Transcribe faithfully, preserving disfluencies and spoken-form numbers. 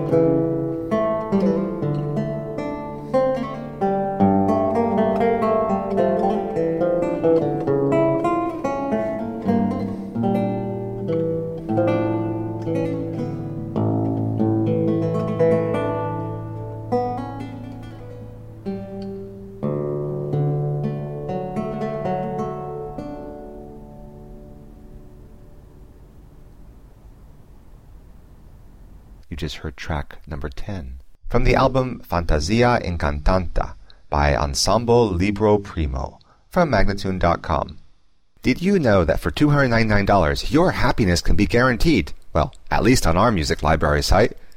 You just heard track number ten from the album Fantasia Incantanta by Ensemble Libro Primo from Magnatune dot com. Did you know that for two hundred ninety-nine dollars your happiness can be guaranteed? Well, at least on our music library site.